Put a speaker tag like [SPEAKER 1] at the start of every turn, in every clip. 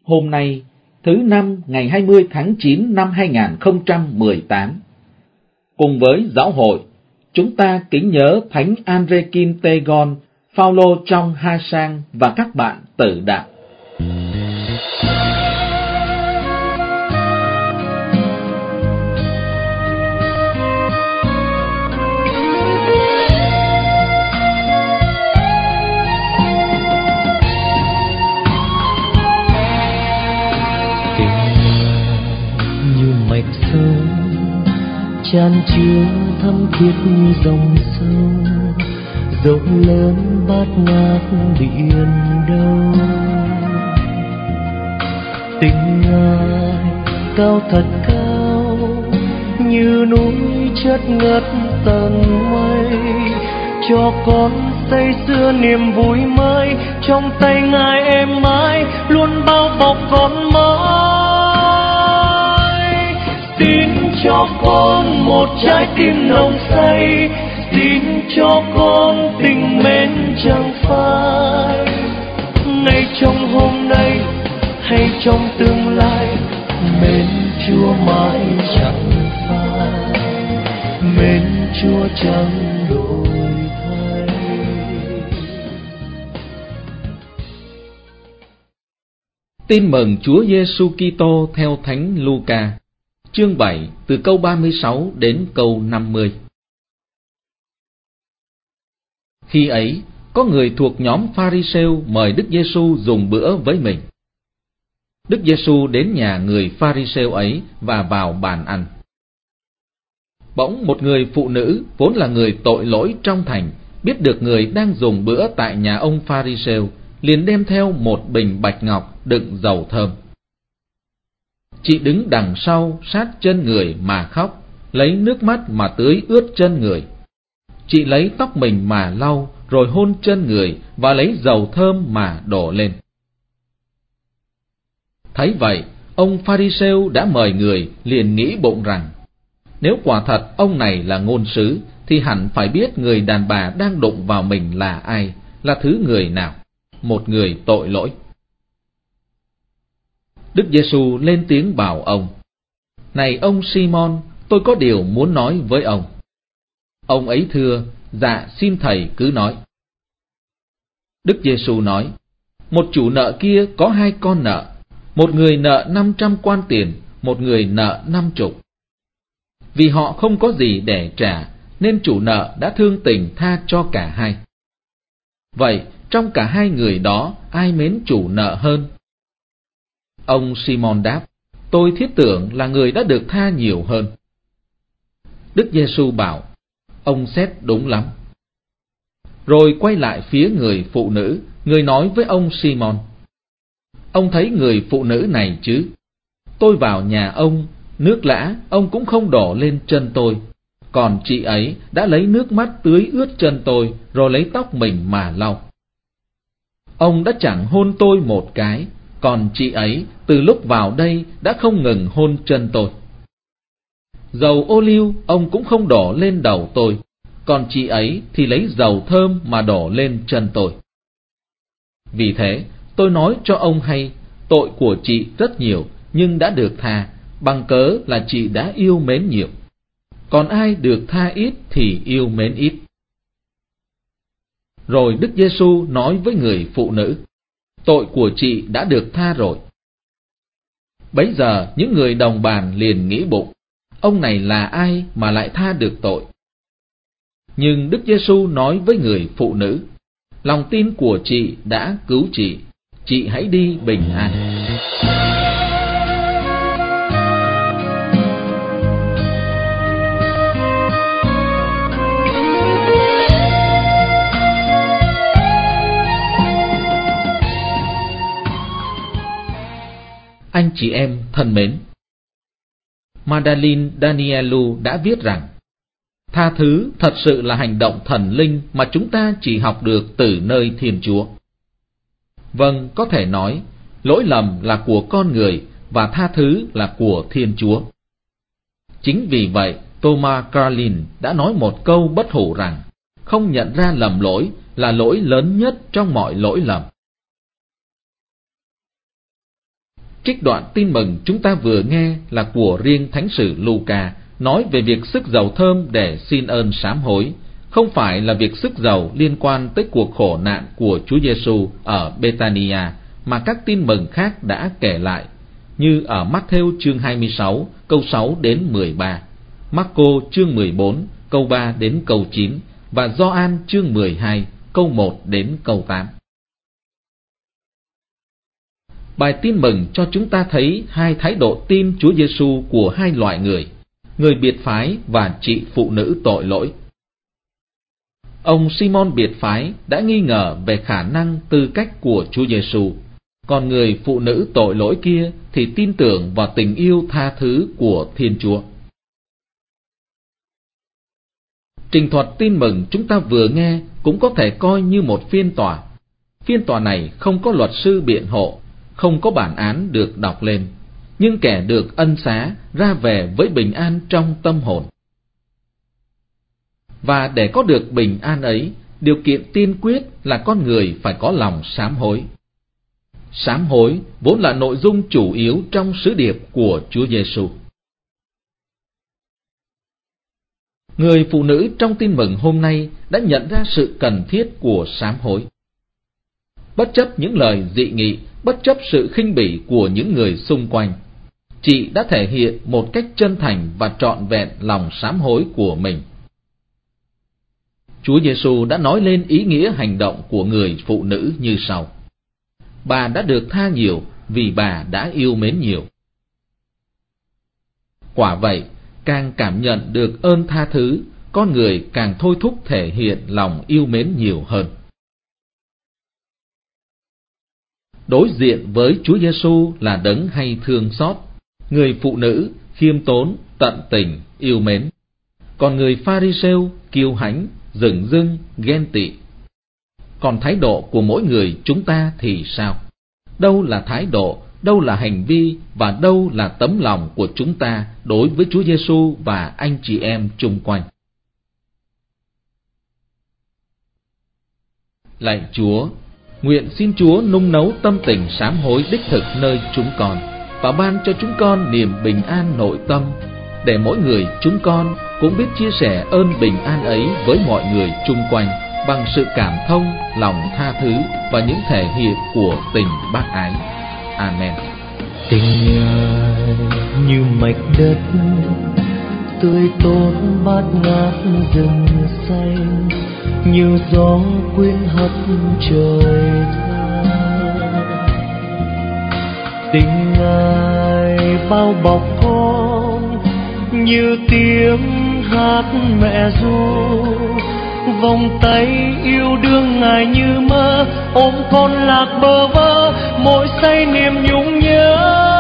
[SPEAKER 1] Hôm nay, thứ Năm ngày 20 tháng 9 năm 2018, cùng với giáo hội, chúng ta kính nhớ Thánh Andre Kim Tegon, Phaolô trong Ha Sang và các bạn tử đạo.
[SPEAKER 2] Chan chứa thâm thiết như dòng sông, rộng lớn bát ngát biển đâu. Tình Ngài cao thật cao, như núi chất ngất tầng mây, cho con say sưa niềm vui mới. Trong tay Ngài em mãi luôn bao bọc con mãi. Xin cho con một trái tim nồng say, xin cho con tình mến chẳng phai. Ngay trong hôm nay hay trong tương lai, mến Chúa mãi chẳng phai, mến Chúa chẳng đổi thay.
[SPEAKER 1] Tin mừng Chúa Giêsu Kitô theo Thánh Luca, chương 7, từ câu 36 đến câu 50. Khi ấy, có người thuộc nhóm Pha-ri-sêu mời Đức Giêsu dùng bữa với mình. Đức Giêsu đến nhà người Pha-ri-sêu ấy và vào bàn ăn. Bỗng một người phụ nữ vốn là người tội lỗi trong thành, biết được người đang dùng bữa tại nhà ông Pha-ri-sêu, liền đem theo một bình bạch ngọc đựng dầu thơm. Chị đứng đằng sau sát chân người mà khóc, lấy nước mắt mà tưới ướt chân người. Chị lấy tóc mình mà lau, rồi hôn chân người và lấy dầu thơm mà đổ lên. Thấy vậy, ông Pha-ri-sêu đã mời người, liền nghĩ bụng rằng, nếu quả thật ông này là ngôn sứ, thì hẳn phải biết người đàn bà đang đụng vào mình là ai, là thứ người nào, một người tội lỗi. Đức Giêsu lên tiếng bảo ông, này ông Simon, tôi có điều muốn nói với ông. Ông ấy thưa, dạ xin thầy cứ nói. Đức Giêsu nói, một chủ nợ kia có 2 con nợ, một người nợ 500 quan tiền, một người nợ 50. Vì họ không có gì để trả, nên chủ nợ đã thương tình tha cho cả hai. Vậy, trong cả 2 người đó, ai mến chủ nợ hơn? Ông Simon đáp, tôi thiết tưởng là người đã được tha nhiều hơn. Đức Giêsu bảo, ông xét đúng lắm. Rồi quay lại phía người phụ nữ, người nói với ông Simon, ông thấy người phụ nữ này chứ? Tôi vào nhà ông, nước lã ông cũng không đổ lên chân tôi, còn chị ấy đã lấy nước mắt tưới ướt chân tôi, rồi lấy tóc mình mà lau. Ông đã chẳng hôn tôi một cái, còn chị ấy từ lúc vào đây đã không ngừng hôn chân tôi. Dầu ô liu ông cũng không đổ lên đầu tôi, còn chị ấy thì lấy dầu thơm mà đổ lên chân tôi. Vì thế, tôi nói cho ông hay, tội của chị rất nhiều, nhưng đã được tha, bằng cớ là chị đã yêu mến nhiều. Còn ai được tha ít thì yêu mến ít. Rồi Đức Giêsu nói với người phụ nữ, tội của chị đã được tha rồi. Bấy giờ những người đồng bàn liền nghĩ bụng, ông này là ai mà lại tha được tội? Nhưng Đức Giêsu nói với người phụ nữ, lòng tin của chị đã cứu chị hãy đi bình an. Anh chị em thân mến, Madalyn Danielu đã viết rằng, tha thứ thật sự là hành động thần linh mà chúng ta chỉ học được từ nơi Thiên Chúa. Vâng, có thể nói, lỗi lầm là của con người và tha thứ là của Thiên Chúa. Chính vì vậy, Thomas Carlin đã nói một câu bất hủ rằng, không nhận ra lầm lỗi là lỗi lớn nhất trong mọi lỗi lầm. Trích đoạn tin mừng chúng ta vừa nghe là của riêng Thánh sử Luca, nói về việc xức dầu thơm để xin ơn sám hối, không phải là việc xức dầu liên quan tới cuộc khổ nạn của Chúa Giêsu ở Bethania mà các tin mừng khác đã kể lại, như ở Mát-thêu chương 26 câu 6 đến 13, Mác-cô chương 14 câu 3 đến câu 9 và Gioan chương 12 câu 1 đến câu 8. Bài tin mừng cho chúng ta thấy hai thái độ tin Chúa Giêsu của hai loại người biệt phái và chị phụ nữ tội lỗi. Ông Simon biệt phái đã nghi ngờ về khả năng tư cách của Chúa Giêsu, còn người phụ nữ tội lỗi kia thì tin tưởng vào tình yêu tha thứ của Thiên Chúa. Trình thuật tin mừng chúng ta vừa nghe cũng có thể coi như một phiên tòa. Phiên tòa này không có luật sư biện hộ, không có bản án được đọc lên, nhưng kẻ được ân xá ra về với bình an trong tâm hồn. Và để có được bình an ấy, điều kiện tiên quyết là con người phải có lòng sám hối. Sám hối vốn là nội dung chủ yếu trong sứ điệp của Chúa Giêsu. Người phụ nữ trong tin mừng hôm nay đã nhận ra sự cần thiết của sám hối. Bất chấp những lời dị nghị, bất chấp sự khinh bỉ của những người xung quanh, chị đã thể hiện một cách chân thành và trọn vẹn lòng sám hối của mình. Chúa Giêsu đã nói lên ý nghĩa hành động của người phụ nữ như sau: bà đã được tha nhiều vì bà đã yêu mến nhiều. Quả vậy, càng cảm nhận được ơn tha thứ, con người càng thôi thúc thể hiện lòng yêu mến nhiều hơn. Đối diện với Chúa Giêsu là đấng hay thương xót, người phụ nữ khiêm tốn, tận tình, yêu mến. Còn người Pha-ri-sêu kiêu hãnh, dửng dưng, ghen tị. Còn thái độ của mỗi người chúng ta thì sao? Đâu là thái độ, đâu là hành vi và đâu là tấm lòng của chúng ta đối với Chúa Giêsu và anh chị em chung quanh? Lạy Chúa, nguyện xin Chúa nung nấu tâm tình sám hối đích thực nơi chúng con và ban cho chúng con niềm bình an nội tâm, để mỗi người chúng con cũng biết chia sẻ ơn bình an ấy với mọi người chung quanh bằng sự cảm thông, lòng tha thứ và những thể hiện của tình bác ái. Amen.
[SPEAKER 2] Tình Ngài như mạch đất tươi tốt bát ngát rừng xanh, như gió quyến hấp trời tha. Tình Ngài bao bọc con như tiếng hát mẹ ru, vòng tay yêu đương Ngài như mơ, ôm con lạc bơ vơ, mỗi say niềm nhung nhớ.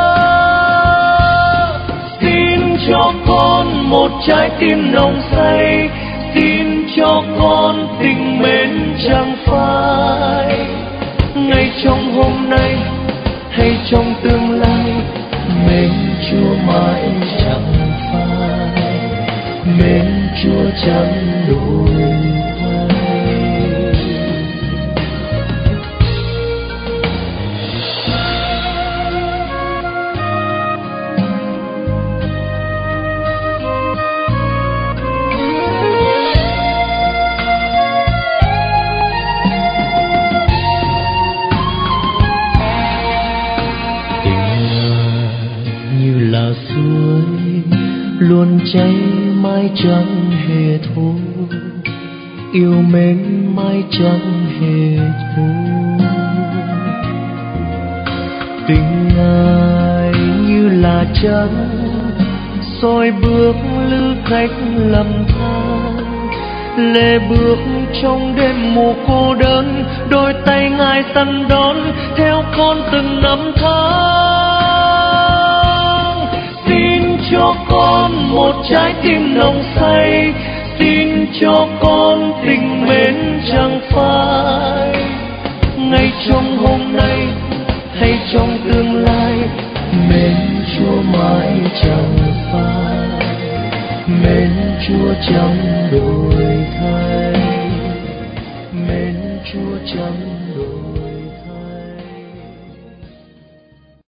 [SPEAKER 2] Xin cho con một trái tim nồng say, xin cho con tình mến chẳng phai. Ngay trong hôm nay hay trong tương lai, mến Chúa mãi chẳng phai, mến Chúa chẳng đổi thay. Luôn cháy mãi chẳng hề thôi, yêu mến mãi chẳng hề thôi. Tình Ngài như là trăng soi bước lữ khách lầm than, lê bước trong đêm mù cô đơn, đôi tay Ngài săn đón theo con từng năm tháng. Xin cho con một trái tim nồng say, xin cho con tình mến chẳng phai. Ngay trong hôm nay hay trong tương lai, mến Chúa mãi chẳng phai, mến Chúa chẳng đổi thay, mến Chúa chẳng đổi